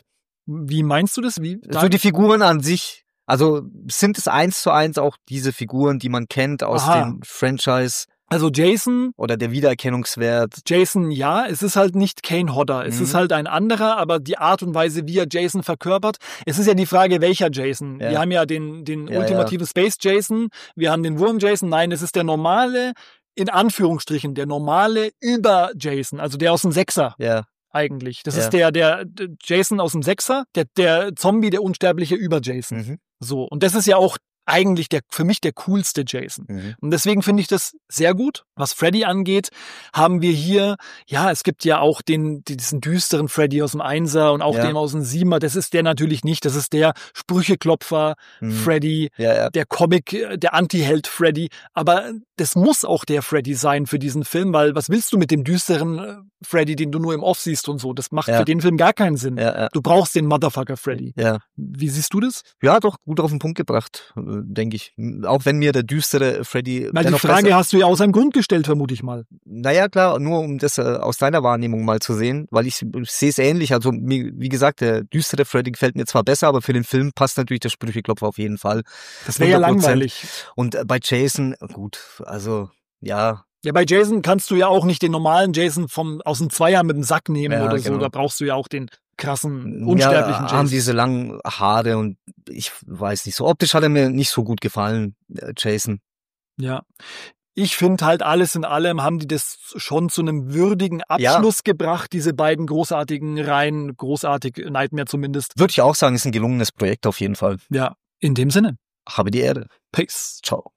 Wie meinst du das? Wie? So die Figuren an sich. Also sind es eins zu eins auch diese Figuren, die man kennt aus Aha. dem Franchise? Also Jason. Oder der Wiedererkennungswert. Jason, ja, es ist halt nicht Kane Hodder. Es Mhm. ist halt ein anderer, aber die Art und Weise, wie er Jason verkörpert, es ist ja die Frage, welcher Jason. Ja. Wir haben ja den, den Ja, ultimativen Space Jason, wir haben den Wurm Jason. Nein, es ist der normale, in Anführungsstrichen, der normale Über-Jason, also der aus dem Sechser. Ja. Eigentlich. Das Ja. ist der, der der Jason aus dem Sechser, der, der Zombie, der unsterbliche Über-Jason. Mhm. So. Und das ist ja auch eigentlich der, für mich der coolste Jason. Mhm. Und deswegen finde ich das sehr gut. Was Freddy angeht, haben wir hier, ja, es gibt ja auch den, diesen düsteren Freddy aus dem Einser und auch Ja. den aus dem Siebener. Das ist der natürlich nicht. Das ist der Sprücheklopfer Mhm. Freddy, Ja, ja. der Comic, äh, der Anti-Held Freddy. Aber das muss auch der Freddy sein für diesen Film, weil was willst du mit dem düsteren äh, Freddy, den du nur im Off siehst und so? Das macht Ja. für den Film gar keinen Sinn. Ja, ja. Du brauchst den Motherfucker Freddy. Ja. Wie siehst du das? Ja, doch, gut auf den Punkt gebracht, äh, denke ich. Auch wenn mir der düstere Freddy... Weil die dennoch Frage besser- hast du ja aus einem Grund gestellt, vermute ich mal. Naja, klar, nur um das äh, aus deiner Wahrnehmung mal zu sehen, weil ich, ich sehe es ähnlich. Also, mir, wie gesagt, der düstere Freddy gefällt mir zwar besser, aber für den Film passt natürlich der Sprücheklopfer auf jeden Fall. Das wäre ja hundert Prozent. langweilig. Und äh, bei Jason, gut, also, ja, Ja, bei Jason kannst du ja auch nicht den normalen Jason vom, aus dem Zweier mit dem Sack nehmen Ja, oder so. genau. Da brauchst du ja auch den krassen, unsterblichen ja, haben Jason. diese langen Haare und ich weiß nicht so. Optisch hat er mir nicht so gut gefallen, äh, Jason. Ja. Ich finde halt alles in allem haben die das schon zu einem würdigen Abschluss gebracht, diese beiden großartigen Reihen, großartig Nightmare zumindest. Würde ich auch sagen, ist ein gelungenes Projekt auf jeden Fall. Ja, in dem Sinne. Habe die Ehre. Peace. Ciao.